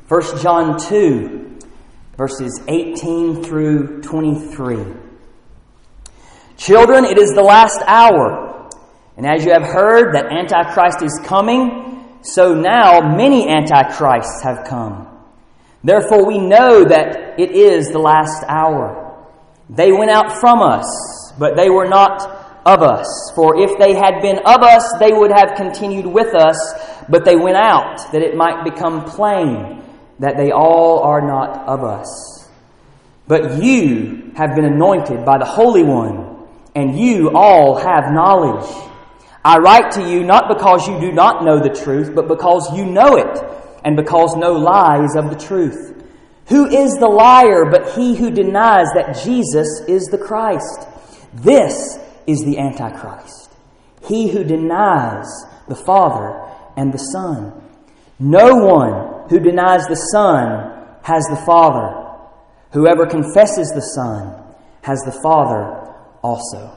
1 John 2, verses 18 through 23. Children, it is the last hour, and as you have heard that Antichrist is coming, so now many Antichrists have come. Therefore we know that it is the last hour. They went out from us, but they were not of us. For if they had been of us, they would have continued with us, but they went out, that it might become plain that they all are not of us. But you have been anointed by the Holy One, and you all have knowledge. I write to you not because you do not know the truth, but because you know it, and because no lie is of the truth. Who is the liar but he who denies that Jesus is the Christ? This is the Antichrist, he who denies the Father and the Son. No one who denies the Son has the Father. Whoever confesses the Son has the Father also.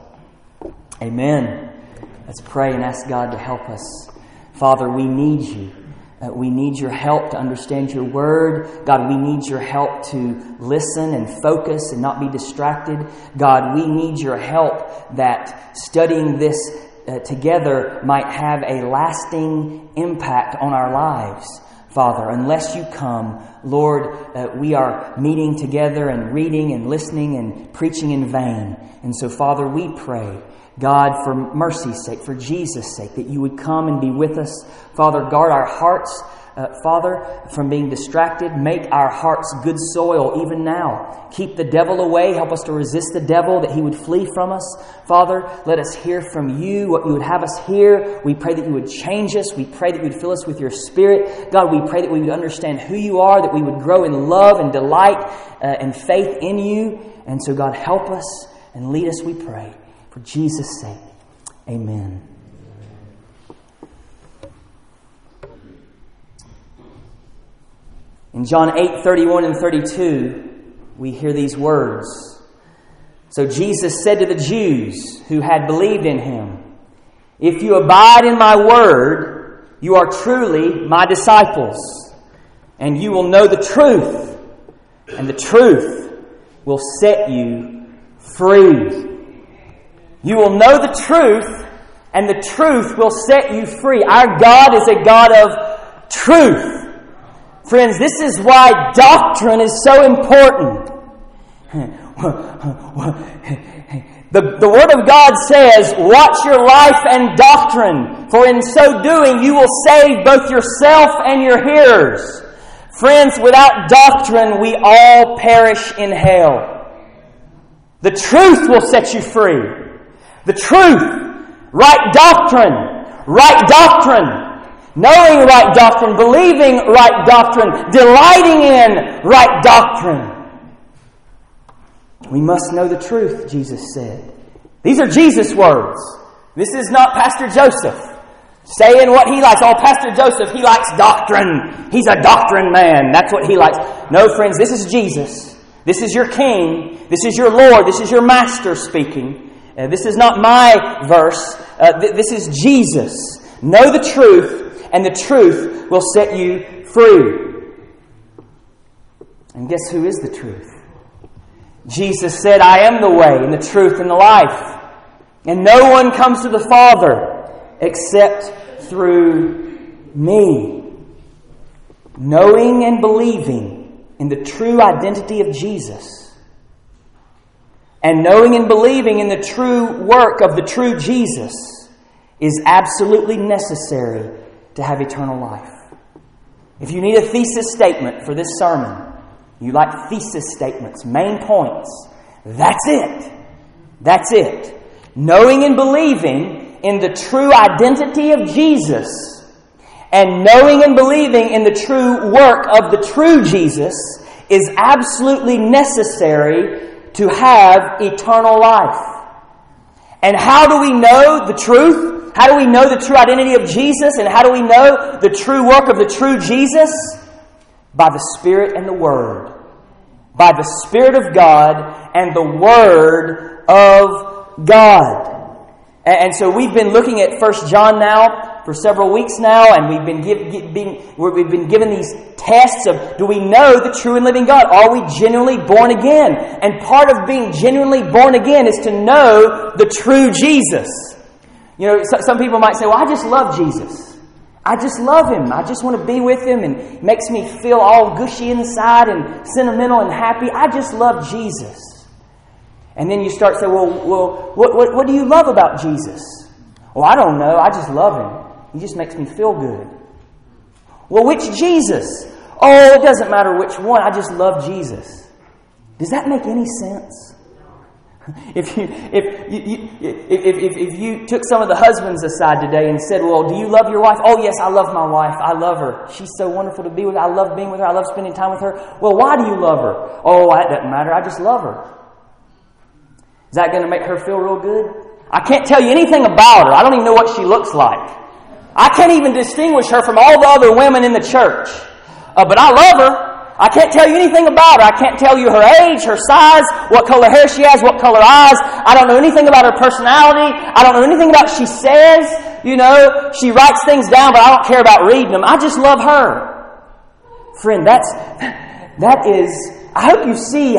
Amen. Let's pray and ask God to help us. Father, we need you. We need your help to understand your word. God, we need your help to listen and focus and not be distracted. God, we need your help that studying this together might have a lasting impact on our lives. Father, unless you come, Lord, we are meeting together and reading and listening and preaching in vain. And so, Father, we pray, God, for mercy's sake, for Jesus' sake, that you would come and be with us. Father, guard our hearts, Father, from being distracted. Make our hearts good soil even now. Keep the devil away. Help us to resist the devil, that he would flee from us. Father, let us hear from you what you would have us hear. We pray that you would change us. We pray that you would fill us with your Spirit. God, we pray that we would understand who you are, that we would grow in love and delight and faith in you. And so, God, help us and lead us, we pray. For Jesus' sake, amen. In John 8:31 and 32, we hear these words. So Jesus said to the Jews who had believed in him, "If you abide in my word, you are truly my disciples, and you will know the truth, and the truth will set you free." You will know the truth, and the truth will set you free. Our God is a God of truth. Friends, this is why doctrine is so important. The Word of God says, "Watch your life and doctrine, for in so doing you will save both yourself and your hearers." Friends, without doctrine, we all perish in hell. The truth will set you free. The truth, right doctrine, knowing right doctrine, believing right doctrine, delighting in right doctrine. We must know the truth, Jesus said. These are Jesus' words. This is not Pastor Joseph saying what he likes. Oh, Pastor Joseph, he likes doctrine. He's a doctrine man. That's what he likes. No, friends, this is Jesus. This is your King. This is your Lord. This is your Master speaking. This is not my verse. This is Jesus. Know the truth, and the truth will set you free. And guess who is the truth? Jesus said, "I am the way and the truth and the life. And no one comes to the Father except through me." Knowing and believing in the true identity of Jesus, and knowing and believing in the true work of the true Jesus, is absolutely necessary to have eternal life. If you need a thesis statement for this sermon, you like thesis statements, main points, that's it. That's it. Knowing and believing in the true identity of Jesus, and knowing and believing in the true work of the true Jesus, is absolutely necessary to have eternal life. And how do we know the truth? How do we know the true identity of Jesus? And how do we know the true work of the true Jesus? By the Spirit and the Word. By the Spirit of God and the Word of God. And so we've been looking at 1 John now for several weeks now, and we've been given these tests of, do we know the true and living God? Are we genuinely born again? And part of being genuinely born again is to know the true Jesus. You know, some people might say, well, I just love Jesus. I just love Him. I just want to be with Him, and it makes me feel all gushy inside and sentimental and happy. I just love Jesus. And then you start saying, well, what do you love about Jesus? Well, I don't know. I just love Him. He just makes me feel good. Well, which Jesus? Oh, it doesn't matter which one. I just love Jesus. Does that make any sense? If you took some of the husbands aside today and said, well, do you love your wife? Oh, yes, I love my wife. I love her. She's so wonderful to be with. I love being with her. I love spending time with her. Well, why do you love her? Oh, that doesn't matter. I just love her. Is that going to make her feel real good? I can't tell you anything about her. I don't even know what she looks like. I can't even distinguish her from all the other women in the church. But I love her. I can't tell you anything about her. I can't tell you her age, her size, what color hair she has, what color eyes. I don't know anything about her personality. I don't know anything about what she says. You know, she writes things down, but I don't care about reading them. I just love her. Friend, that is, I hope you see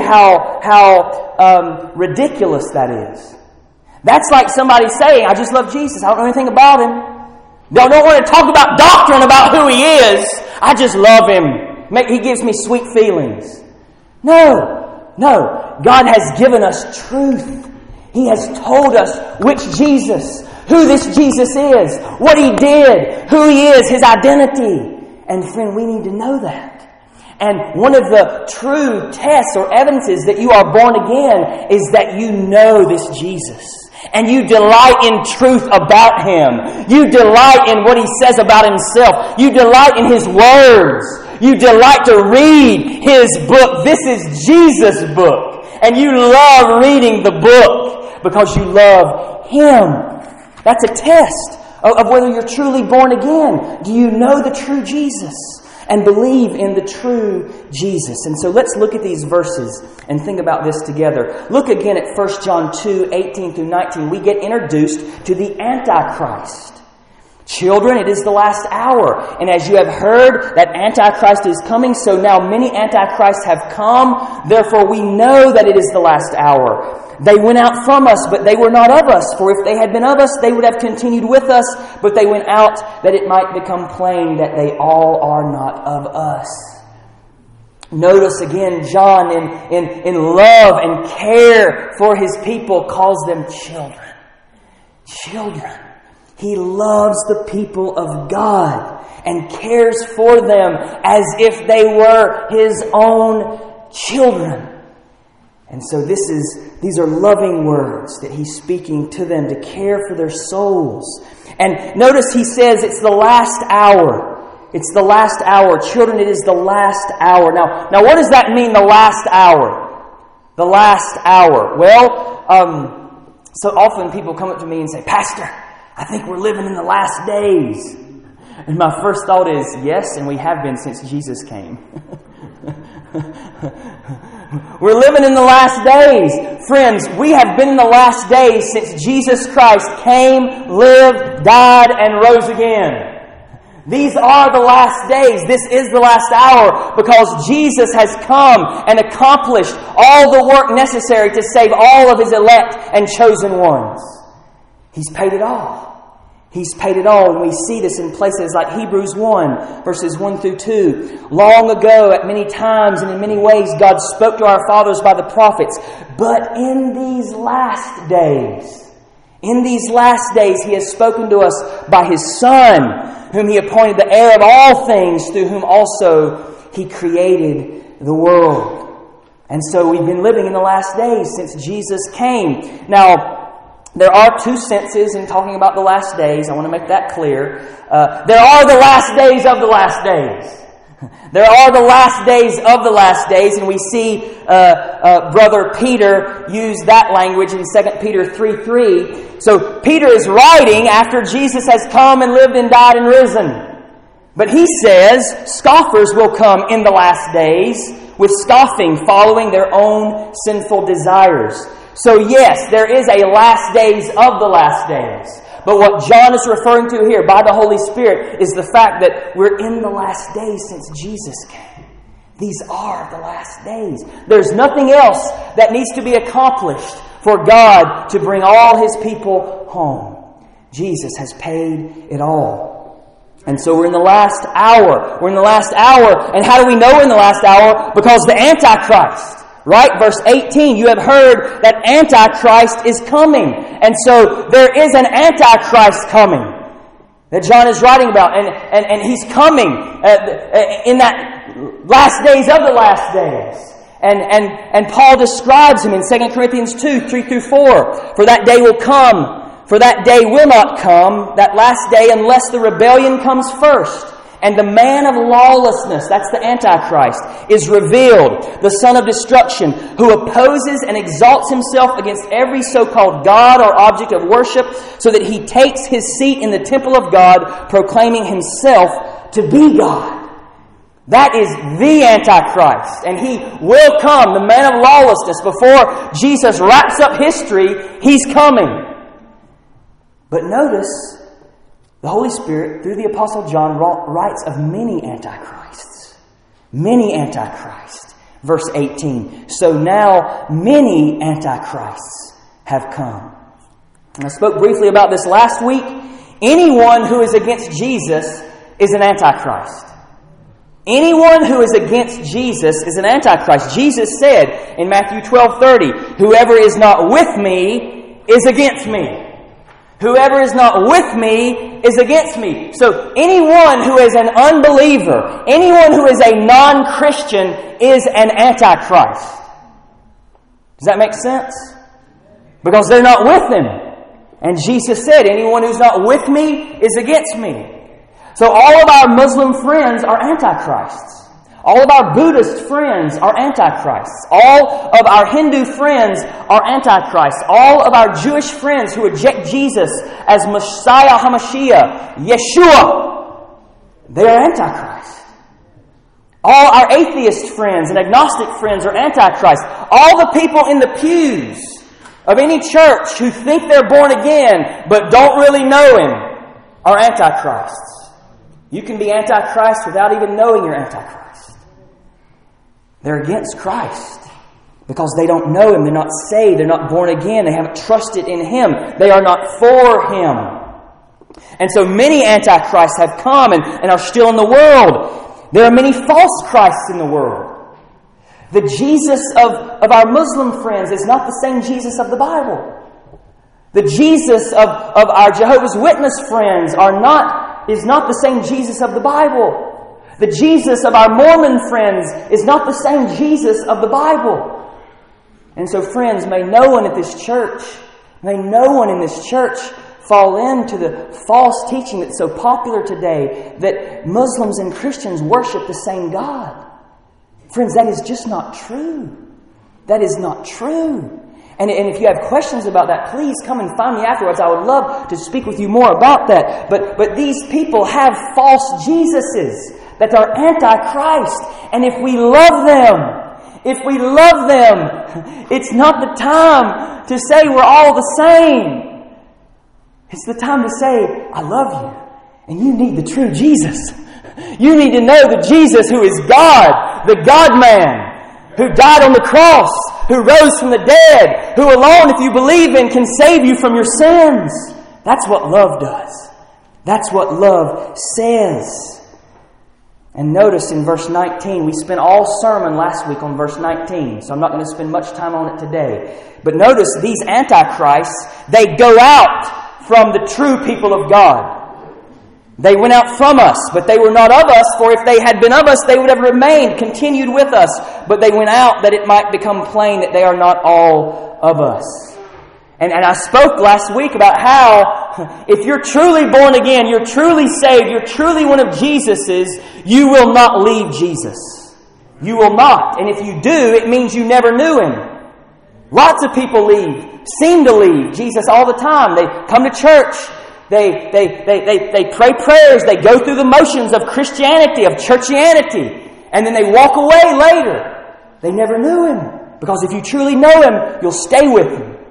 how ridiculous that is. That's like somebody saying, I just love Jesus. I don't know anything about Him. Don't want to talk about doctrine about who He is. I just love Him. He gives me sweet feelings. No. God has given us truth. He has told us which Jesus, who this Jesus is, what He did, who He is, His identity. And friend, we need to know that. And one of the true tests or evidences that you are born again is that you know this Jesus. And you delight in truth about Him. You delight in what He says about Himself. You delight in His words. You delight to read His book. This is Jesus' book. And you love reading the book because you love Him. That's a test of whether you're truly born again. Do you know the true Jesus and believe in the true Jesus? And so let's look at these verses and think about this together. Look again at 1 John 2, 18 through 19. We get introduced to the Antichrist. Children, it is the last hour. And as you have heard that Antichrist is coming, so now many Antichrists have come. Therefore we know that it is the last hour. They went out from us, but they were not of us. For if they had been of us, they would have continued with us. But they went out that it might become plain that they all are not of us. Notice again, John in love and care for his people calls them children. Children. He loves the people of God and cares for them as if they were His own children. And so these are loving words that He's speaking to them to care for their souls. And notice He says it's the last hour. It's the last hour. Children, it is the last hour. Now what does that mean, the last hour? The last hour. Well, so often people come up to me and say, Pastor, I think we're living in the last days. And my first thought is, yes, and we have been since Jesus came. We're living in the last days. Friends, we have been in the last days since Jesus Christ came, lived, died, and rose again. These are the last days. This is the last hour because Jesus has come and accomplished all the work necessary to save all of His elect and chosen ones. He's paid it all. He's paid it all. And we see this in places like Hebrews 1, verses 1 through 2. Long ago, at many times and in many ways, God spoke to our fathers by the prophets. But in these last days, He has spoken to us by His Son, whom He appointed the heir of all things, through whom also He created the world. And so we've been living in the last days since Jesus came. Now, there are two senses in talking about the last days. I want to make that clear. There are the last days of the last days. There are the last days of the last days, and we see Brother Peter use that language in 2 Peter 3:3. So Peter is writing after Jesus has come and lived and died and risen. But he says scoffers will come in the last days with scoffing, following their own sinful desires. So yes, there is a last days of the last days. But what John is referring to here by the Holy Spirit is the fact that we're in the last days since Jesus came. These are the last days. There's nothing else that needs to be accomplished for God to bring all His people home. Jesus has paid it all. And so we're in the last hour. We're in the last hour. And how do we know we're in the last hour? Because the Antichrist. Right? Verse 18, you have heard that Antichrist is coming. And so there is an Antichrist coming that John is writing about. And he's coming in that last days of the last days. And Paul describes him in 2 Corinthians 2, 3 through 4. For that day will come, for that day will not come, that last day, unless the rebellion comes first. And the man of lawlessness, that's the Antichrist, is revealed, the son of destruction, who opposes and exalts himself against every so-called God or object of worship, so that he takes his seat in the temple of God, proclaiming himself to be God. That is the Antichrist, and he will come, the man of lawlessness. Before Jesus wraps up history, he's coming. But notice, the Holy Spirit, through the Apostle John, writes of many antichrists. Many antichrists. Verse 18. So now many antichrists have come. And I spoke briefly about this last week. Anyone who is against Jesus is an antichrist. Anyone who is against Jesus is an antichrist. Jesus said in Matthew 12:30, whoever is not with me is against me. Whoever is not with me is against me. So anyone who is an unbeliever, anyone who is a non-Christian is an antichrist. Does that make sense? Because they're not with him. And Jesus said, anyone who's not with me is against me. So all of our Muslim friends are antichrists. All of our Buddhist friends are antichrists. All of our Hindu friends are antichrists. All of our Jewish friends who reject Jesus as Messiah HaMashiach, Yeshua, they are antichrists. All our atheist friends and agnostic friends are antichrists. All the people in the pews of any church who think they're born again but don't really know Him are antichrists. You can be antichrist without even knowing you're antichrist. They're against Christ because they don't know Him. They're not saved. They're not born again. They haven't trusted in Him. They are not for Him. And so many antichrists have come and are still in the world. There are many false Christs in the world. The Jesus of our Muslim friends is not the same Jesus of the Bible. The Jesus of our Jehovah's Witness friends is not the same Jesus of the Bible. The Jesus of our Mormon friends is not the same Jesus of the Bible. And so, friends, may no one in this church fall into the false teaching that's so popular today that Muslims and Christians worship the same God. Friends, that is just not true. That is not true. And if you have questions about that, please come and find me afterwards. I would love to speak with you more about that. But these people have false Jesuses that are antichrist. And if we love them, it's not the time to say we're all the same. It's the time to say, I love you. And you need the true Jesus. You need to know the Jesus who is God, the God-man, who died on the cross, who rose from the dead, who alone, if you believe in, can save you from your sins. That's what love does. That's what love says. And notice in verse 19, we spent all sermon last week on verse 19, so I'm not going to spend much time on it today. But notice these antichrists, they go out from the true people of God. They went out from us, but they were not of us, for if they had been of us, they would have remained, continued with us. But they went out that it might become plain that they are not all of us. And I spoke last week about how if you're truly born again, you're truly saved, you're truly one of Jesus's, you will not leave Jesus. You will not. And if you do, it means you never knew Him. Lots of people seem to leave Jesus all the time. They come to church. They pray prayers. They go through the motions of Christianity, of churchianity. And then they walk away later. They never knew Him. Because if you truly know Him, you'll stay with Him.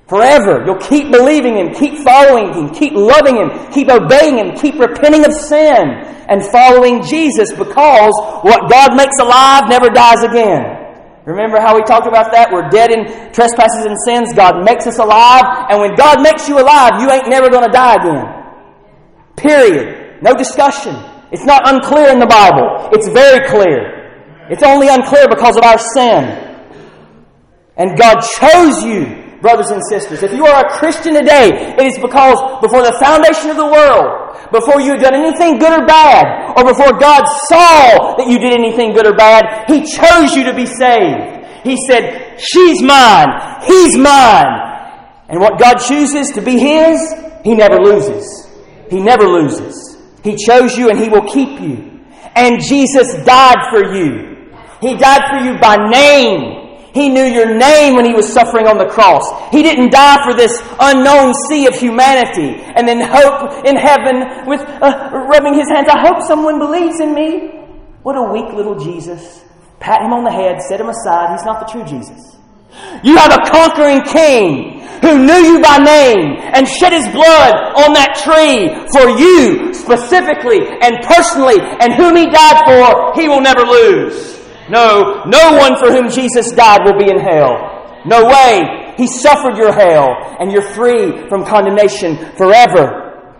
Forever. You'll keep believing Him, keep following Him, keep loving Him, keep obeying Him, keep repenting of sin and following Jesus, because what God makes alive never dies again. Remember how we talked about that? We're dead in trespasses and sins. God makes us alive. And when God makes you alive, you ain't never going to die again. Period. No discussion. It's not unclear in the Bible. It's very clear. It's only unclear because of our sin. And God chose you, brothers and sisters. If you are a Christian today, it is because before the foundation of the world, before you had done anything good or bad, or before God saw that you did anything good or bad, He chose you to be saved. He said, she's mine, he's mine. And what God chooses to be His, He never loses. He never loses. He chose you and He will keep you. And Jesus died for you. He died for you by name. He knew your name when He was suffering on the cross. He didn't die for this unknown sea of humanity and then hope in heaven with rubbing His hands. I hope someone believes in me. What a weak little Jesus. Pat Him on the head, set Him aside. He's not the true Jesus. You have a conquering King who knew you by name and shed His blood on that tree for you specifically and personally, and whom He died for, He will never lose. No one for whom Jesus died will be in hell. No way. He suffered your hell, and you're free from condemnation forever.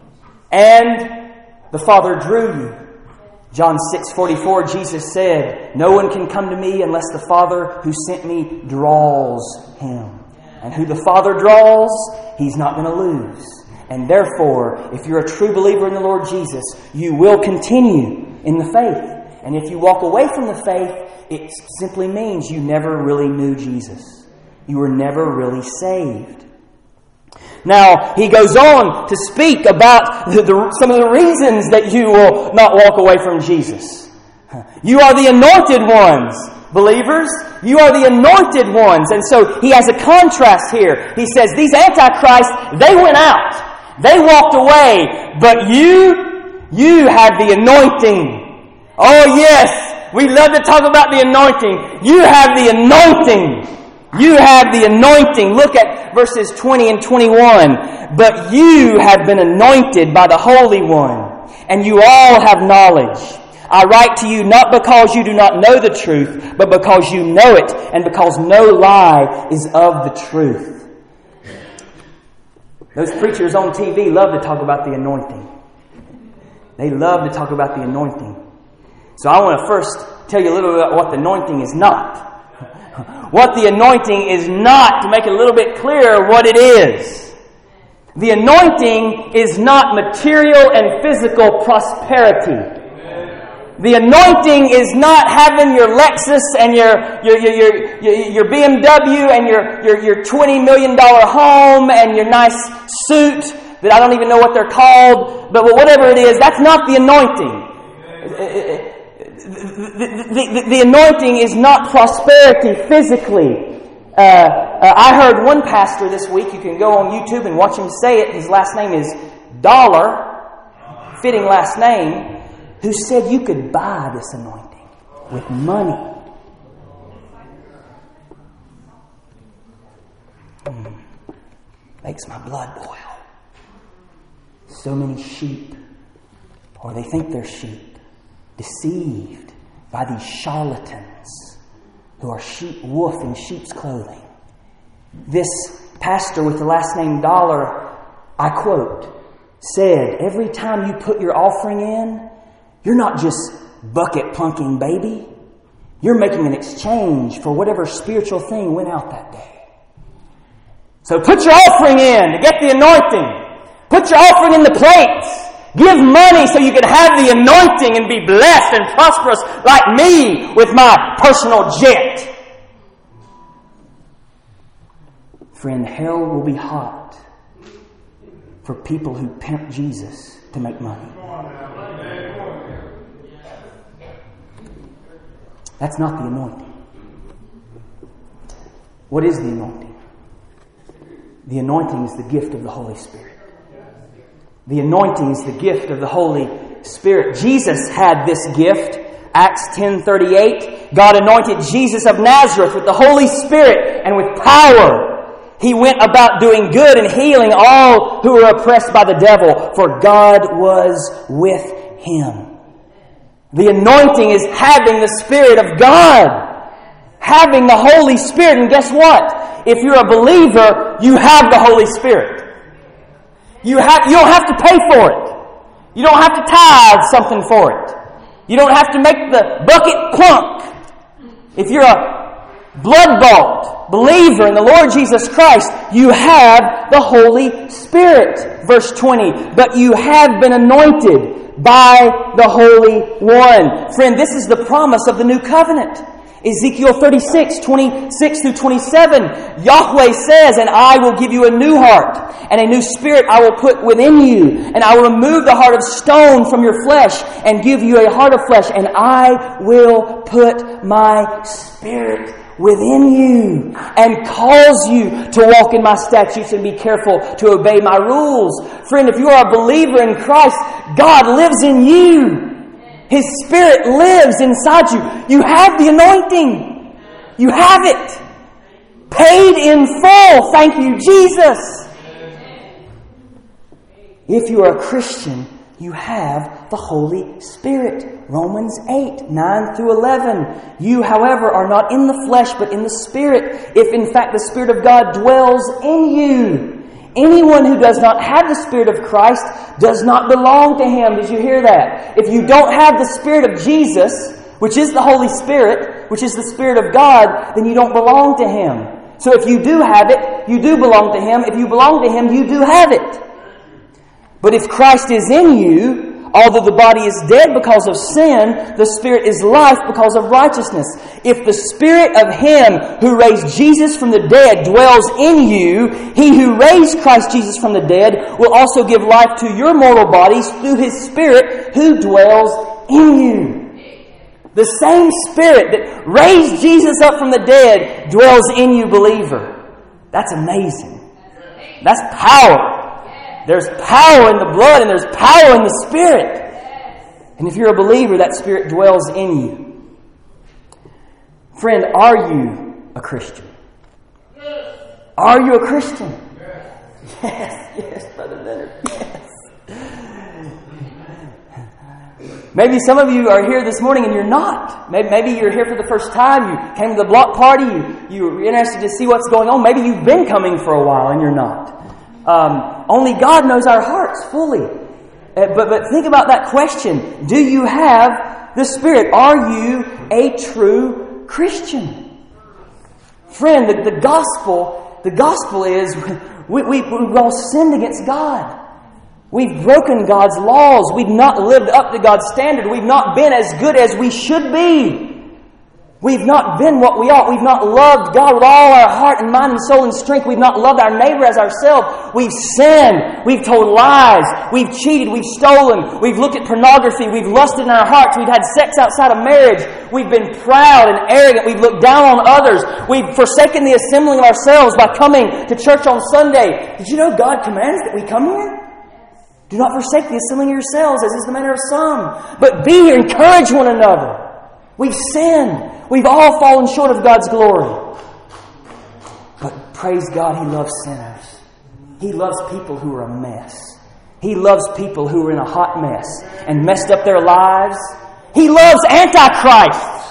And the Father drew you. John 6:44, Jesus said, no one can come to me unless the Father who sent me draws him. And who the Father draws, He's not going to lose. And therefore, if you're a true believer in the Lord Jesus, you will continue in the faith. And if you walk away from the faith, it simply means you never really knew Jesus. You were never really saved. Now, he goes on to speak about some of the reasons that you will not walk away from Jesus. You are the anointed ones, believers. You are the anointed ones. And so he has a contrast here. He says, these antichrists, they went out. They walked away. But you have the anointing. Oh yes, we love to talk about the anointing. You have the anointing. You have the anointing. Look at verses 20 and 21. But you have been anointed by the Holy One, and you all have knowledge. I write to you not because you do not know the truth, but because you know it, and because no lie is of the truth. Those preachers on TV love to talk about the anointing. They love to talk about the anointing. So I want to first tell you a little bit about what the anointing is not. What the anointing is not, to make it a little bit clearer what it is. The anointing is not material and physical prosperity. The anointing is not having your Lexus and your BMW and your $20 million home and your nice suit that I don't even know what they're called, but whatever it is, that's not the anointing. The anointing is not prosperity physically. I heard one pastor this week, you can go on YouTube and watch him say it, his last name is Dollar, fitting last name, who said you could buy this anointing with money. Makes my blood boil. So many sheep, or they think they're sheep, deceived by these charlatans who are wolf in sheep's clothing. This pastor with the last name Dollar, I quote, said, every time you put your offering in, you're not just bucket plunking, baby. You're making an exchange for whatever spiritual thing went out that day. So put your offering in to get the anointing. Put your offering in the plates. Give money so you can have the anointing and be blessed and prosperous like me with my personal jet. Friend, hell will be hot for people who pimp Jesus to make money. That's not the anointing. What is the anointing? The anointing is the gift of the Holy Spirit. The anointing is the gift of the Holy Spirit. Jesus had this gift. Acts 10:38. God anointed Jesus of Nazareth with the Holy Spirit and with power. He went about doing good and healing all who were oppressed by the devil, for God was with him. The anointing is having the Spirit of God, having the Holy Spirit. And guess what? If you're a believer, you have the Holy Spirit. You don't have to pay for it. You don't have to tithe something for it. You don't have to make the bucket clunk. If you're a blood-bought believer in the Lord Jesus Christ, you have the Holy Spirit. Verse 20, but you have been anointed by the Holy One. Friend, this is the promise of the new covenant. Ezekiel 36, 26 through 27, Yahweh says, and I will give you a new heart, and a new spirit I will put within you, and I will remove the heart of stone from your flesh, and give you a heart of flesh, and I will put my Spirit within you, and cause you to walk in my statutes and be careful to obey my rules. Friend, if you are a believer in Christ, God lives in you. His Spirit lives inside you. You have the anointing. You have it. Paid in full. Thank you, Jesus. If you are a Christian, you have the Holy Spirit. Romans 8, 9 through 11. You, however, are not in the flesh, but in the Spirit, if in fact the Spirit of God dwells in you. Anyone who does not have the Spirit of Christ does not belong to Him. Did you hear that? If you don't have the Spirit of Jesus, which is the Holy Spirit, which is the Spirit of God, then you don't belong to Him. So if you do have it, you do belong to Him. If you belong to Him, you do have it. But if Christ is in you, although the body is dead because of sin, the Spirit is life because of righteousness. If the Spirit of Him who raised Jesus from the dead dwells in you, He who raised Christ Jesus from the dead will also give life to your mortal bodies through His Spirit who dwells in you. The same Spirit that raised Jesus up from the dead dwells in you, believer. That's amazing. That's power. There's power in the blood and there's power in the Spirit. And if you're a believer, that Spirit dwells in you. Friend, are you a Christian? Are you a Christian? Yes, Brother Leonard, yes. Maybe some of you are here this morning and you're not. Maybe you're here for the first time. You came to the block party. You were interested to see what's going on. Maybe you've been coming for a while and you're not. Only God knows our hearts fully. But think about that question. Do you have the Spirit? Are you a true Christian? Friend, the gospel is we've all sinned against God. We've broken God's laws. We've not lived up to God's standard. We've not been as good as we should be. We've not been what we ought. We've not loved God with all our heart and mind and soul and strength. We've not loved our neighbor as ourselves. We've sinned. We've told lies. We've cheated. We've stolen. We've looked at pornography. We've lusted in our hearts. We've had sex outside of marriage. We've been proud and arrogant. We've looked down on others. We've forsaken the assembling of ourselves by coming to church on Sunday. Did you know God commands that we come here? Do not forsake the assembling of yourselves, as is the manner of some. But be here, encourage one another. We've sinned. We've all fallen short of God's glory. But praise God, He loves sinners. He loves people who are a mess. He loves people who are in a hot mess and messed up their lives. He loves Antichrists.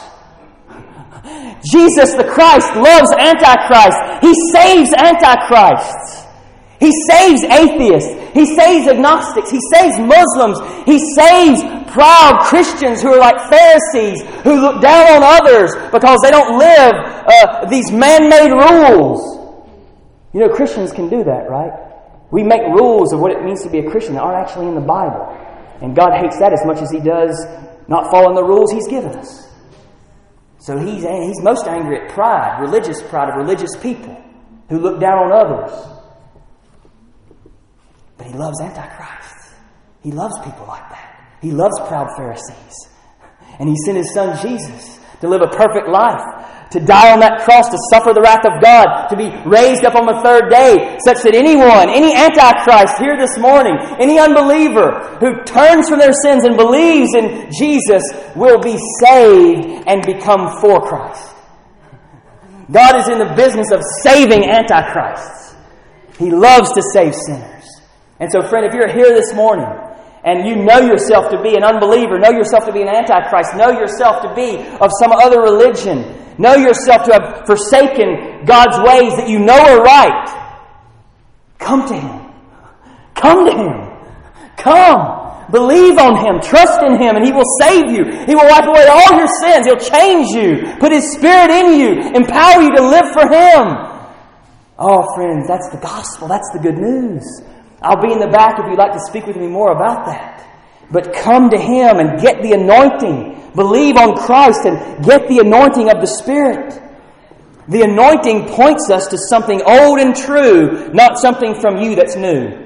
Jesus the Christ loves Antichrist. He saves Antichrists. He saves atheists. He saves agnostics. He saves Muslims. He saves proud Christians who are like Pharisees, who look down on others because they don't live these man-made rules. You know, Christians can do that, right? We make rules of what it means to be a Christian that aren't actually in the Bible. And God hates that as much as He does not following the rules He's given us. So He's most angry at pride, religious pride of religious people who look down on others. But He loves Antichrist. He loves people like that. He loves proud Pharisees. And He sent His Son Jesus to live a perfect life, to die on that cross, to suffer the wrath of God, to be raised up on the third day, such that anyone, any Antichrist here this morning, any unbeliever who turns from their sins and believes in Jesus will be saved and become for Christ. God is in the business of saving antichrists. He loves to save sinners. And so, friend, if you're here this morning and you know yourself to be an unbeliever, know yourself to be an antichrist, know yourself to be of some other religion, know yourself to have forsaken God's ways that you know are right, come to Him. Come to Him. Come. Believe on Him. Trust in Him, and He will save you. He will wipe away all your sins. He'll change you. Put His Spirit in you. Empower you to live for Him. Oh, friends, that's the gospel. That's the good news. I'll be in the back if you'd like to speak with me more about that. But come to Him and get the anointing. Believe on Christ and get the anointing of the Spirit. The anointing points us to something old and true, not something from you that's new.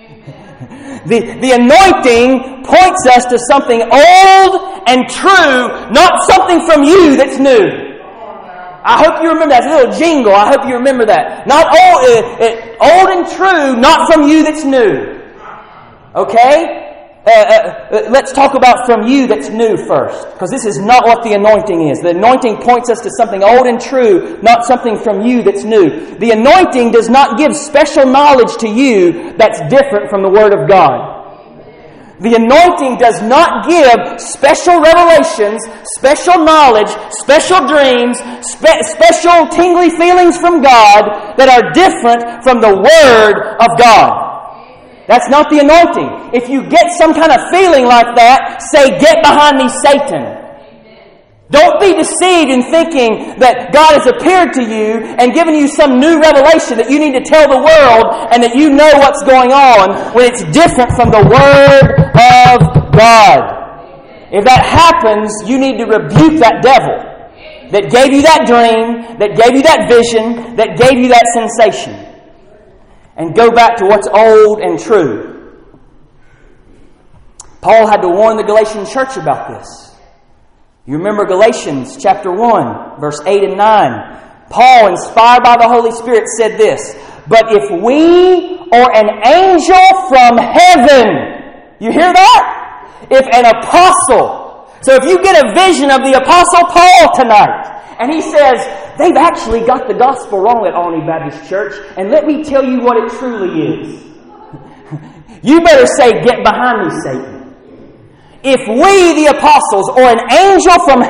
The anointing points us to something old and true, not something from you that's new. I hope you remember that. It's a little jingle. I hope you remember that. Not old and true, not from you that's new. Okay? Let's talk about from you that's new first, because this is not what the anointing is. The anointing points us to something old and true, not something from you that's new. The anointing does not give special knowledge to you that's different from the Word of God. The anointing does not give special revelations, special knowledge, special dreams, special tingly feelings from God that are different from the Word of God. That's not the anointing. If you get some kind of feeling like that, say, "Get behind me, Satan." Don't be deceived in thinking that God has appeared to you and given you some new revelation that you need to tell the world and that you know what's going on when it's different from the Word of God. If that happens, you need to rebuke that devil that gave you that dream, that gave you that vision, that gave you that sensation. And go back to what's old and true. Paul had to warn the Galatian church about this. You remember Galatians chapter 1, verse 8 and 9. Paul, inspired by the Holy Spirit, said this, "But if we or an angel from heaven," you hear that? If an apostle. So if you get a vision of the Apostle Paul tonight, and he says, "They've actually got the gospel wrong at Alney Baptist Church, and let me tell you what it truly is." You better say, "Get behind me, Satan." If we, the apostles, or an angel from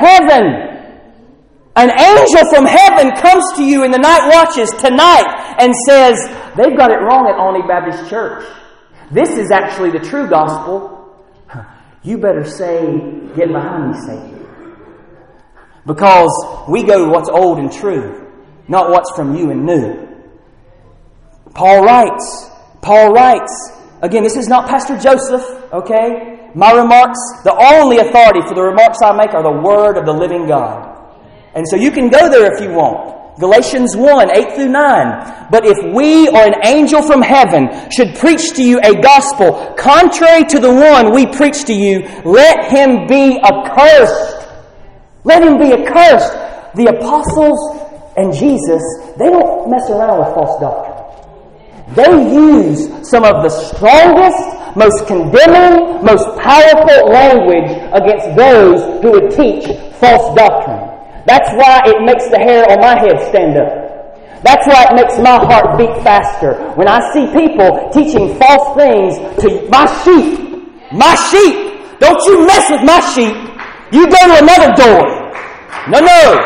heaven comes to you in the night watches tonight and says, "They've got it wrong at Alney Baptist Church. This is actually the true gospel," you better say, "Get behind me, Satan." Because we go to what's old and true, not what's from you and new. Paul writes, again, this is not Pastor Joseph, okay? My remarks, the only authority for the remarks I make are the Word of the living God. And so you can go there if you want. Galatians 1, 8 through 9. "But if we or an angel from heaven should preach to you a gospel contrary to the one we preach to you, let him be accursed." Let him be accursed. The apostles and Jesus, they don't mess around with false doctrine. They use some of the strongest, most condemning, most powerful language against those who would teach false doctrine. That's why it makes the hair on my head stand up. That's why it makes my heart beat faster when I see people teaching false things to my sheep. My sheep! Don't you mess with my sheep! You go to another door. No.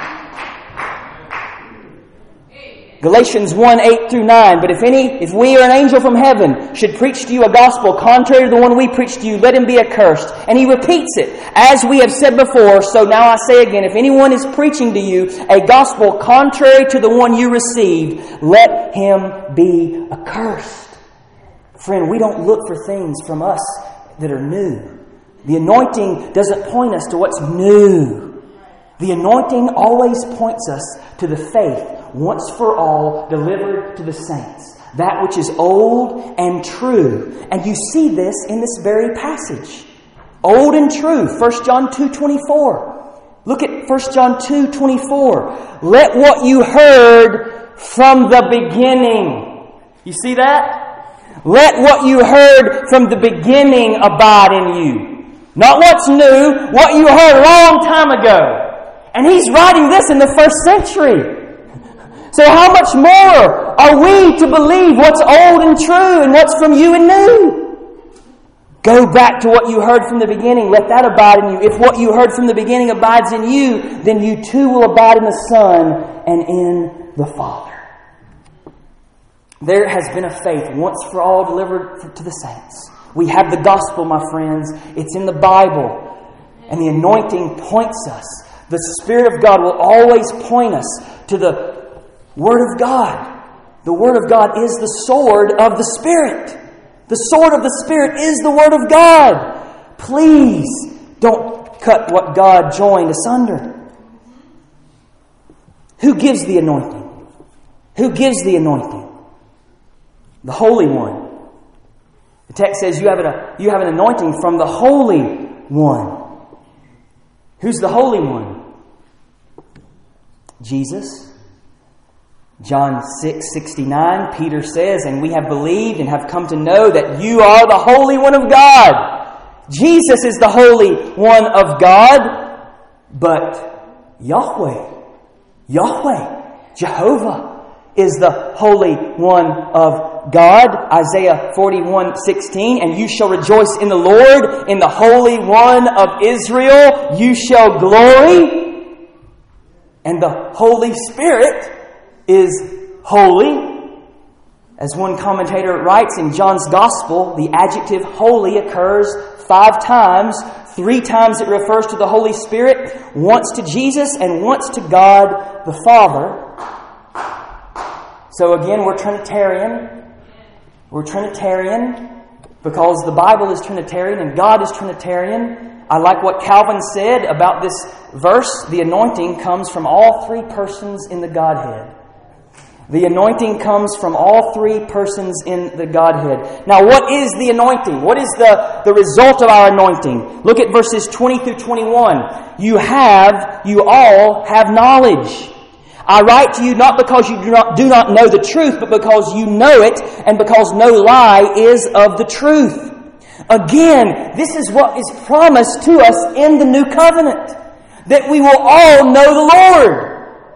Galatians 1, 8 through 9. "But if we or an angel from heaven should preach to you a gospel contrary to the one we preach to you, let him be accursed." And he repeats it. "As we have said before, so now I say again, if anyone is preaching to you a gospel contrary to the one you received, let him be accursed." Friend, we don't look for things from us that are new. The anointing doesn't point us to what's new. The anointing always points us to the faith once for all delivered to the saints, that which is old and true. And you see this in this very passage. Old and true, 1 John 2:24. Look at 1 John 2:24. "Let what you heard from the beginning." You see that? "Let what you heard from the beginning abide in you." Not what's new, what you heard a long time ago. And he's writing this in the first century. So how much more are we to believe what's old and true and what's from you and new? Go back to what you heard from the beginning. Let that abide in you. If what you heard from the beginning abides in you, then you too will abide in the Son and in the Father. There has been a faith once for all delivered to the saints. We have the gospel, my friends. It's in the Bible. And the anointing points us. The Spirit of God will always point us to the Word of God. The Word of God is the sword of the Spirit. The sword of the Spirit is the Word of God. Please don't cut what God joined asunder. Who gives the anointing? Who gives the anointing? The Holy One. The text says you have an anointing from the Holy One. Who's the Holy One? Jesus. John 6:69, Peter says, and we have believed and have come to know that you are the Holy One of God. Jesus is the Holy One of God, but Yahweh, Jehovah is the Holy One of God. Isaiah 41:16, and you shall rejoice in the Lord, in the Holy One of Israel you shall glory. And the Holy Spirit is holy. As one commentator writes in John's Gospel, the adjective holy occurs 5 times. 3 times it refers to the Holy Spirit, once to Jesus, and once to God the Father. So again, we're Trinitarian. We're Trinitarian because the Bible is Trinitarian and God is Trinitarian. I like what Calvin said about this verse. The anointing comes from all 3 persons in the Godhead. The anointing comes from all 3 persons in the Godhead. Now, what is the anointing? What is the result of our anointing? Look at verses 20 through 21. You all have knowledge. I write to you not because you do not know the truth, but because you know it, and because no lie is of the truth. Again, this is what is promised to us in the new covenant, that we will all know the Lord.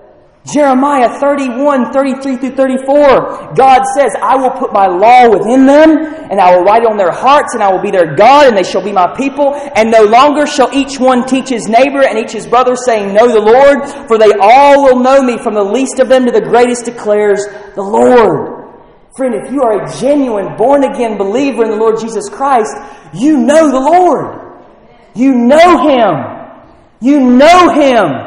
Jeremiah 31:33 through 34, God says, I will put my law within them, and I will write it on their hearts, and I will be their God, and they shall be my people. And no longer shall each one teach his neighbor and each his brother, saying, Know the Lord, for they all will know me, from the least of them to the greatest, declares the Lord. Friend, if you are a genuine, born-again believer in the Lord Jesus Christ, you know the Lord. You know Him. You know Him.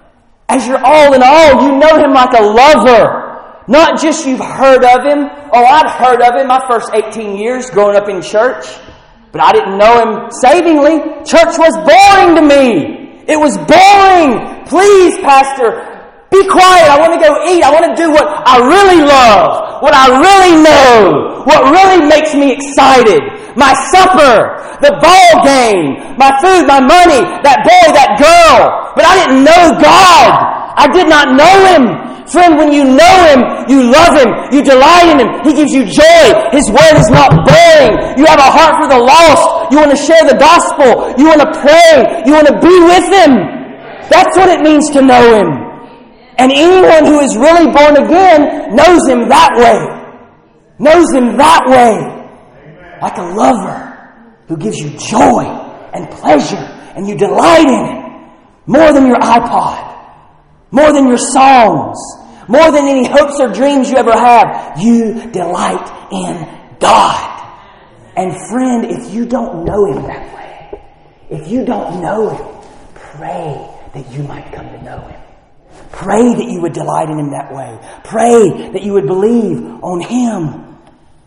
As your all in all, you know Him like a lover. Not just you've heard of Him. Oh, I'd heard of Him my first 18 years growing up in church. But I didn't know Him savingly. Church was boring to me. It was boring. Please, Pastor, be quiet. I want to go eat. I want to do what I really love. What I really know. What really makes me excited. My supper. The ball game. My food, my money. That boy, that girl. But I didn't know God. I did not know Him. Friend, when you know Him, you love Him. You delight in Him. He gives you joy. His Word is not boring. You have a heart for the lost. You want to share the gospel. You want to pray. You want to be with Him. That's what it means to know Him. And anyone who is really born again knows Him that way. Knows Him that way. Like a lover who gives you joy and pleasure and you delight in it. More than your iPod. More than your songs. More than any hopes or dreams you ever have. You delight in God. And friend, if you don't know Him that way, if you don't know Him, pray that you might come to know Him. Pray that you would delight in Him that way. Pray that you would believe on Him.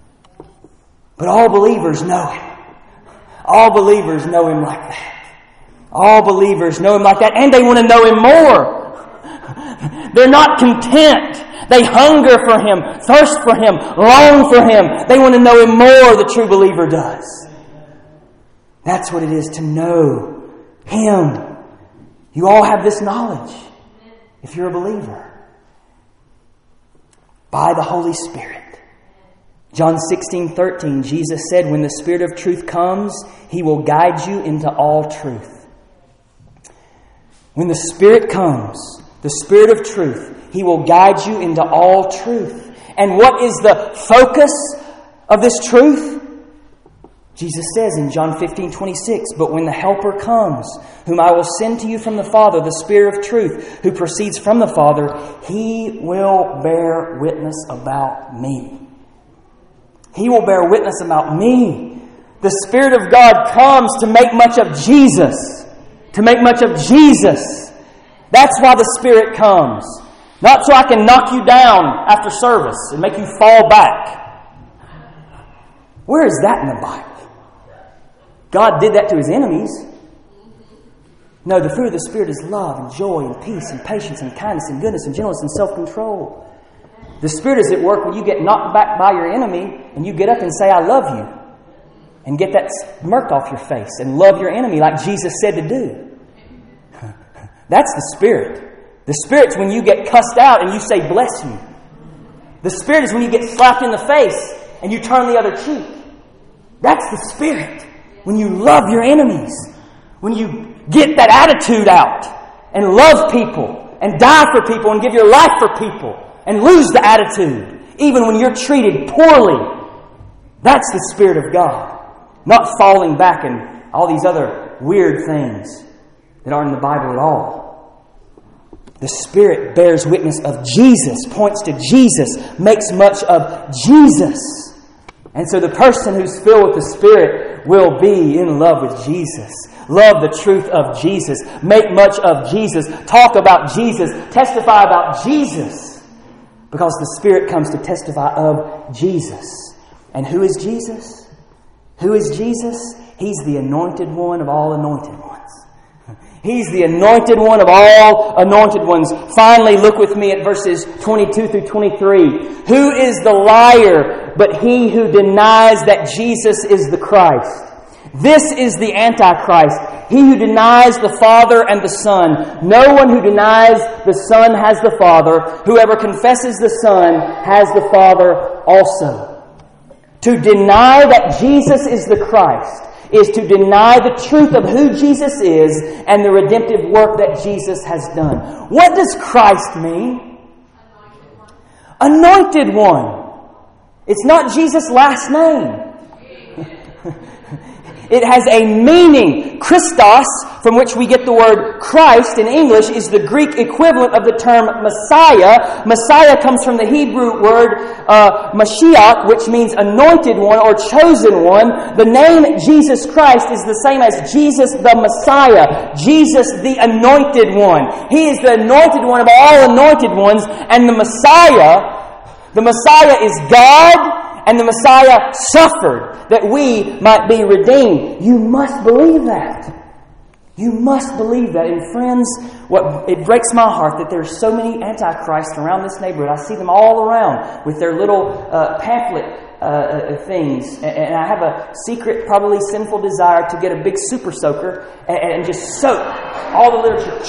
But all believers know Him. All believers know Him like that. All believers know Him like that, and they want to know Him more. They're not content. They hunger for Him, thirst for Him, long for Him. They want to know Him more, the true believer does. That's what it is to know Him. You all have this knowledge, if you're a believer, by the Holy Spirit. John 16:13, Jesus said, when the Spirit of truth comes, He will guide you into all truth. When the Spirit comes, the Spirit of truth. He will guide you into all truth. And what is the focus of this truth? Jesus says in John 15:26, "But when the Helper comes, whom I will send to you from the Father, the Spirit of truth, who proceeds from the Father, He will bear witness about me." He will bear witness about me. The Spirit of God comes to make much of Jesus. To make much of Jesus. That's why the Spirit comes. Not so I can knock you down after service and make you fall back. Where is that in the Bible? God did that to His enemies. No, the fruit of the Spirit is love and joy and peace and patience and kindness and goodness and gentleness and self-control. The Spirit is at work when you get knocked back by your enemy and you get up and say, "I love you." And get that smirk off your face and love your enemy like Jesus said to do. That's the Spirit. The Spirit's when you get cussed out and you say, "Bless you." The Spirit is when you get slapped in the face and you turn the other cheek. That's the Spirit. When you love your enemies. When you get that attitude out and love people and die for people and give your life for people and lose the attitude even when you're treated poorly. That's the Spirit of God. Not falling back and all these other weird things that aren't in the Bible at all. The Spirit bears witness of Jesus, points to Jesus, makes much of Jesus. And so the person who's filled with the Spirit will be in love with Jesus. Love the truth of Jesus. Make much of Jesus. Talk about Jesus. Testify about Jesus. Because the Spirit comes to testify of Jesus. And who is Jesus? Who is Jesus? He's the anointed one of all anointed ones. He's the anointed one of all anointed ones. Finally, look with me at verses 22 through 23. Who is the liar but he who denies that Jesus is the Christ? This is the Antichrist, he who denies the Father and the Son. No one who denies the Son has the Father. Whoever confesses the Son has the Father also. To deny that Jesus is the Christ is to deny the truth of who Jesus is and the redemptive work that Jesus has done. What does Christ mean? Anointed one. It's not Jesus' last name. It has a meaning. Christos, from which we get the word Christ in English, is the Greek equivalent of the term Messiah. Messiah comes from the Hebrew word Mashiach, which means anointed one or chosen one. The name Jesus Christ is the same as Jesus the Messiah, Jesus the anointed one. He is the anointed one of all anointed ones, and the Messiah is God. And the Messiah suffered that we might be redeemed. You must believe that. You must believe that. And friends, it breaks my heart that there's so many antichrists around this neighborhood. I see them all around with their little pamphlet things. And I have a secret, probably sinful desire to get a big super soaker and just soak all the literature.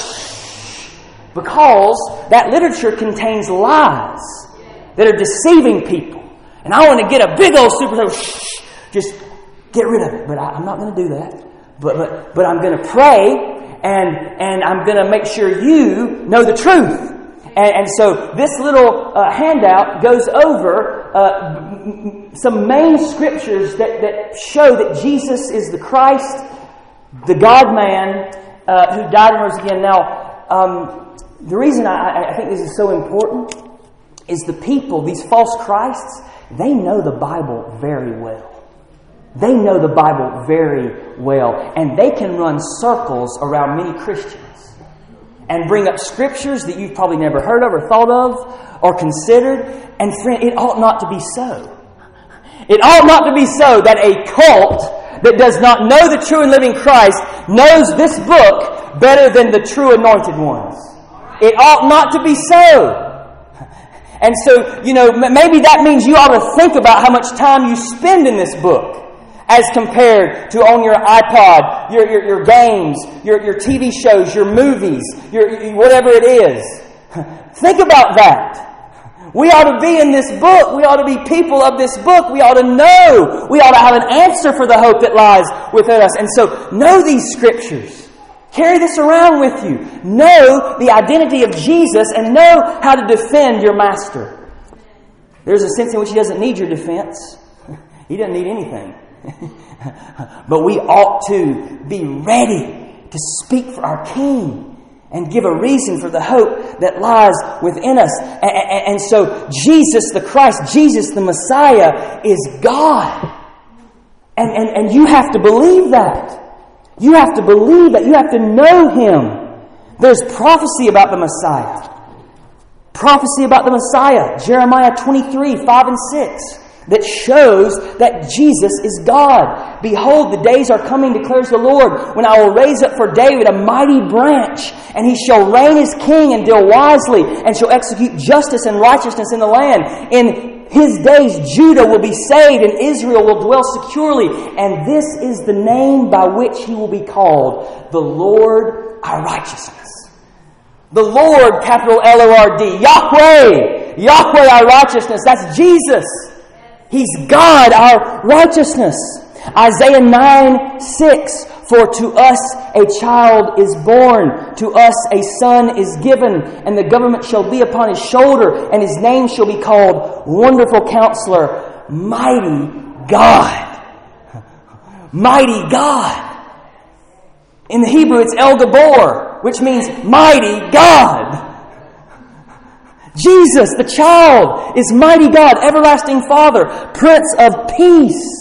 Because that literature contains lies that are deceiving people. And I want to get a big old super soaker, just get rid of it. But I'm not going to do that. But I'm going to pray, and I'm going to make sure you know the truth. And so this little handout goes over some main scriptures that show that Jesus is the Christ, the God-man, who died and rose again. Now, the reason I think this is so important is the people, these false Christs, they know the Bible very well. They know the Bible very well. And they can run circles around many Christians and bring up scriptures that you've probably never heard of or thought of or considered. And friend, it ought not to be so. It ought not to be so that a cult that does not know the true and living Christ knows this book better than the true anointed ones. It ought not to be so. And so, maybe that means you ought to think about how much time you spend in this book as compared to on your iPod, your games, your TV shows, your movies, your whatever it is. Think about that. We ought to be in this book. We ought to be people of this book. We ought to know. We ought to have an answer for the hope that lies within us. And so, know these scriptures. Carry this around with you. Know the identity of Jesus and know how to defend your Master. There's a sense in which He doesn't need your defense. He doesn't need anything. But we ought to be ready to speak for our King and give a reason for the hope that lies within us. And so Jesus the Christ, Jesus the Messiah is God. And you have to believe that. You have to believe that. You have to know Him. There's prophecy about the Messiah. Prophecy about the Messiah. Jeremiah 23, 5 and 6. That shows that Jesus is God. Behold, the days are coming, declares the Lord, when I will raise up for David a mighty branch, and he shall reign as king and deal wisely, and shall execute justice and righteousness in the land. In His days Judah will be saved, and Israel will dwell securely. And this is the name by which He will be called, the Lord our righteousness. The Lord, capital L-O-R-D. Yahweh. Yahweh our righteousness. That's Jesus. He's God, our righteousness. Isaiah 9:6. For to us a child is born, to us a son is given, and the government shall be upon His shoulder, and His name shall be called Wonderful Counselor, Mighty God. Mighty God. In the Hebrew it's El Gabor, which means Mighty God. Jesus, the child, is Mighty God, Everlasting Father, Prince of Peace.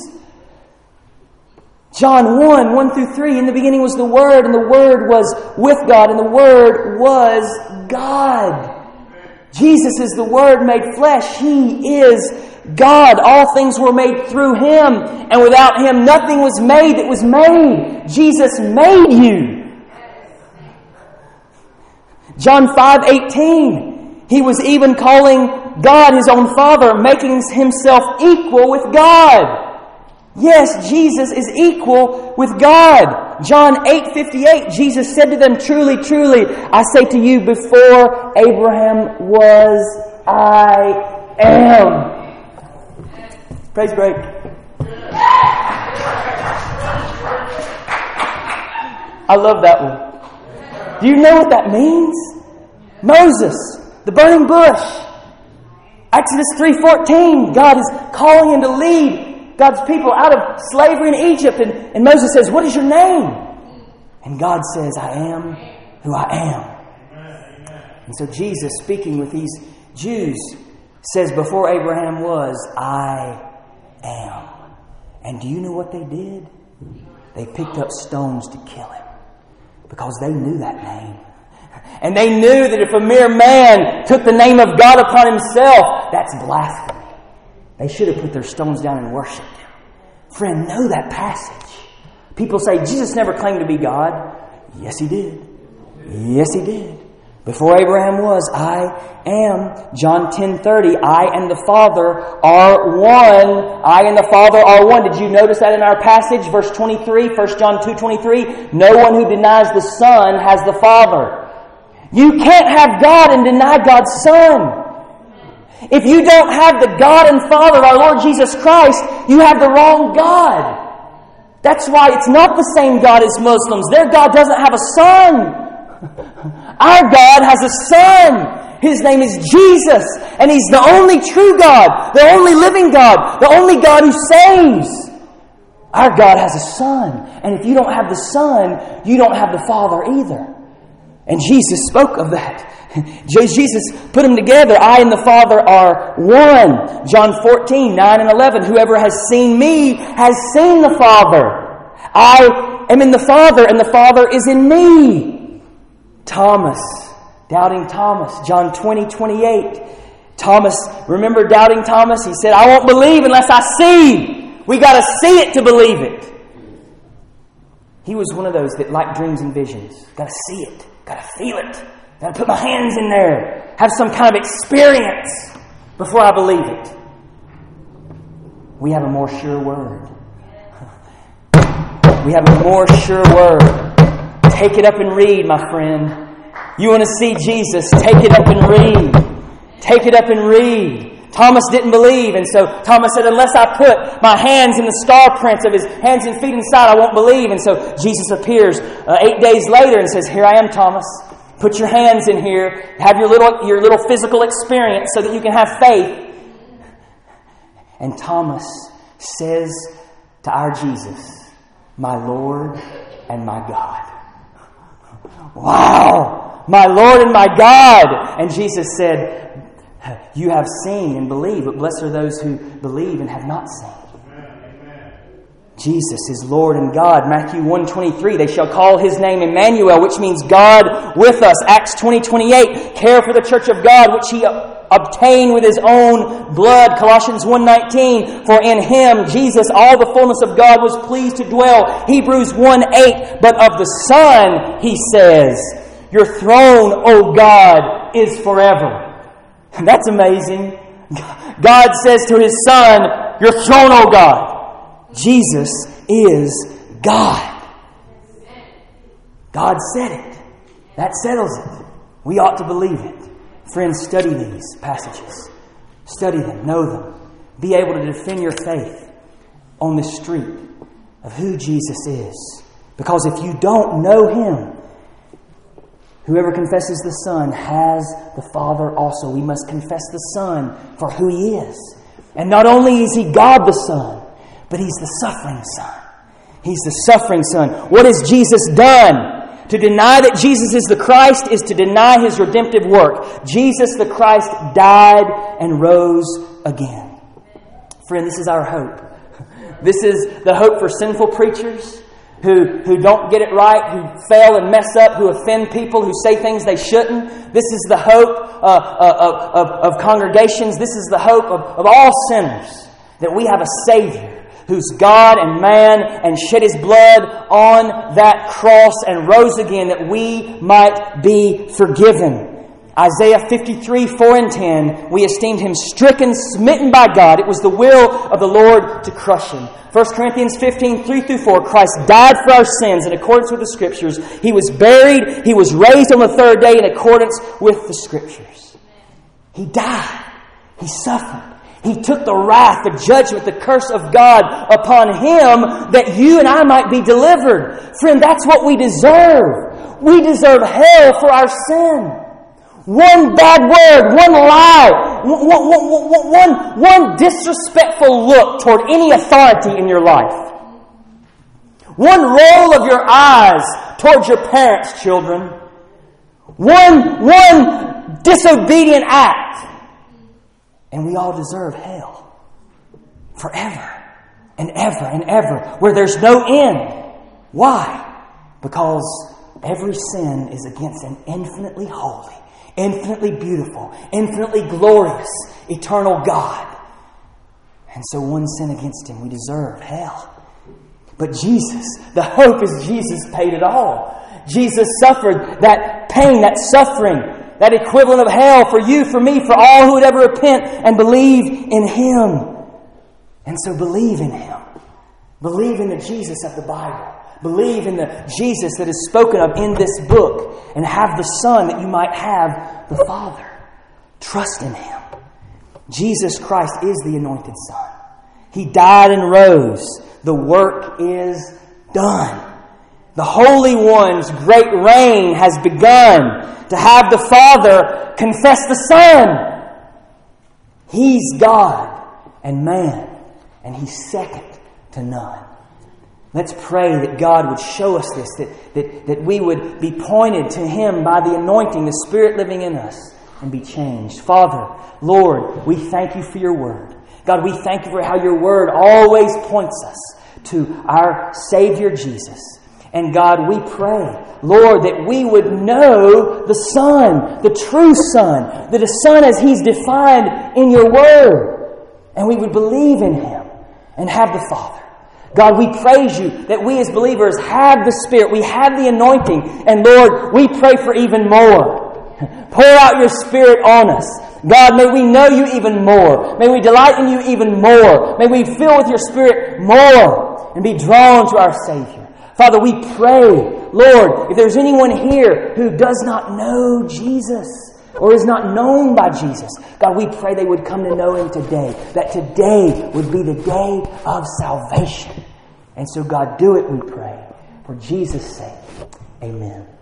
John 1, 1 through 3, in the beginning was the Word, and the Word was with God, and the Word was God. Jesus is the Word made flesh. He is God. All things were made through Him, and without Him nothing was made that was made. Jesus made you. John 5:18. He was even calling God His own Father, making Himself equal with God. Yes, Jesus is equal with God. John 8:58, Jesus said to them, Truly, truly, I say to you, before Abraham was, I am. Praise break. I love that one. Do you know what that means? Moses, the burning bush. Exodus 3:14, God is calling him to lead God's people out of slavery in Egypt. And Moses says, what is your name? And God says, I am who I am. And so Jesus, speaking with these Jews, says, before Abraham was, I am. And do you know what they did? They picked up stones to kill him because they knew that name. And they knew that if a mere man took the name of God upon himself, that's blasphemy. They should have put their stones down and worshipped Him. Friend, know that passage. People say, Jesus never claimed to be God. Yes, He did. Yes, He did. Before Abraham was, I am. John 10:30, I and the Father are one. I and the Father are one. Did you notice that in our passage? Verse 23, 1 John 2:23. No one who denies the Son has the Father. You can't have God and deny God's Son. If you don't have the God and Father of our Lord Jesus Christ, you have the wrong God. That's why it's not the same God as Muslims. Their God doesn't have a son. Our God has a Son. His name is Jesus. And He's the only true God, the only living God, the only God who saves. Our God has a Son. And if you don't have the Son, you don't have the Father either. And Jesus spoke of that. Jesus put them together. I and the Father are one. John 14, 9 and 11. Whoever has seen me has seen the Father. I am in the Father and the Father is in me. Thomas, doubting Thomas. John 20, 28. Thomas, remember doubting Thomas? He said, I won't believe unless I see. We got to see it to believe it. He was one of those that liked dreams and visions. Got to see it. Got to feel it. Got to put my hands in there. Have some kind of experience before I believe it. We have a more sure word. We have a more sure word. Take it up and read, my friend. You want to see Jesus? Take it up and read. Take it up and read. Thomas didn't believe, and so Thomas said, unless I put my hands in the scar prints of his hands and feet inside, I won't believe. And so Jesus appears 8 days later and says, here I am, Thomas. Put your hands in here. Have your little physical experience so that you can have faith. And Thomas says to our Jesus, my Lord and my God. Wow! My Lord and my God! And Jesus said, you have seen and believe, but blessed are those who believe and have not seen. Amen. Jesus is Lord and God. Matthew 1:23, they shall call His name Emmanuel, which means God with us. Acts 20:28, care for the church of God, which He obtained with His own blood. Colossians 1:19, for in Him, Jesus, all the fullness of God was pleased to dwell. Hebrews 1:8, but of the Son, He says, your throne, O God, is forever. That's amazing. God says to His Son, your throne, O God. Jesus is God. God said it. That settles it. We ought to believe it. Friends, study these passages. Study them. Know them. Be able to defend your faith on the street of who Jesus is. Because if you don't know Him, whoever confesses the Son has the Father also. We must confess the Son for who He is. And not only is He God the Son, but He's the suffering Son. He's the suffering Son. What has Jesus done? To deny that Jesus is the Christ is to deny His redemptive work. Jesus the Christ died and rose again. Friend, this is our hope. This is the hope for sinful preachers who don't get it right, who fail and mess up, who offend people, who say things they shouldn't. This is the hope of congregations. This is the hope of all sinners, that we have a Savior who's God and man and shed His blood on that cross and rose again that we might be forgiven. Isaiah 53, 4 and 10, we esteemed Him stricken, smitten by God. It was the will of the Lord to crush Him. 1 Corinthians 15, 3 through 4, Christ died for our sins in accordance with the Scriptures. He was buried. He was raised on the third day in accordance with the Scriptures. He died. He suffered. He took the wrath, the judgment, the curse of God upon Him that you and I might be delivered. Friend, that's what we deserve. We deserve hell for our sin. One bad word, one lie, one disrespectful look toward any authority in your life. One roll of your eyes towards your parents' children. One disobedient act. And we all deserve hell. Forever and ever and ever. Where there's no end. Why? Because every sin is against an infinitely holy, infinitely beautiful, infinitely glorious, eternal God. And so one sin against Him, we deserve hell. But Jesus, the hope is Jesus paid it all. Jesus suffered that pain, that suffering, that equivalent of hell for you, for me, for all who would ever repent and believe in Him. And so believe in Him. Believe in the Jesus of the Bible. Believe in the Jesus that is spoken of in this book, and have the Son that you might have the Father. Trust in Him. Jesus Christ is the anointed Son. He died and rose. The work is done. The Holy One's great reign has begun. To have the Father confess the Son. He's God and man, and He's second to none. Let's pray that God would show us this, that we would be pointed to Him by the anointing, the Spirit living in us, and be changed. Father, Lord, we thank You for Your Word. God, we thank You for how Your Word always points us to our Savior Jesus. And God, we pray, Lord, that we would know the Son, the true Son, the Son as He's defined in Your Word. And we would believe in Him and have the Father. God, we praise You that we as believers have the Spirit. We have the anointing. And Lord, we pray for even more. Pour out Your Spirit on us. God, may we know You even more. May we delight in You even more. May we fill with Your Spirit more and be drawn to our Savior. Father, we pray, Lord, if there's anyone here who does not know Jesus, or is not known by Jesus. God, we pray they would come to know Him today, that today would be the day of salvation. And so, God, do it, we pray. For Jesus' sake, amen.